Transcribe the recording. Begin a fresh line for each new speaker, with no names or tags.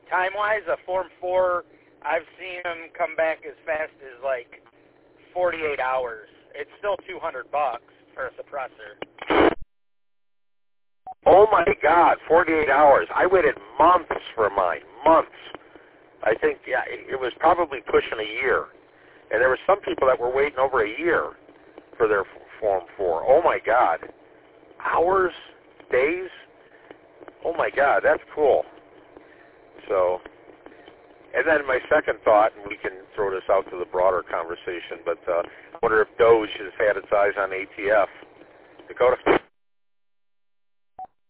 time-wise, a Form 4, I've seen them come back as fast as, like, 48 hours. It's still $200 for a suppressor.
Oh, my God, 48 hours. I waited months for mine, months. I think, yeah, it was probably pushing a year. And there were some people that were waiting over a year for their Form 4. Oh, my God. Hours? Days? Oh, my God, that's cool. So, and then my second thought, and we can throw this out to the broader conversation, but I wonder if Doge has had its eyes on ATF. Dakota?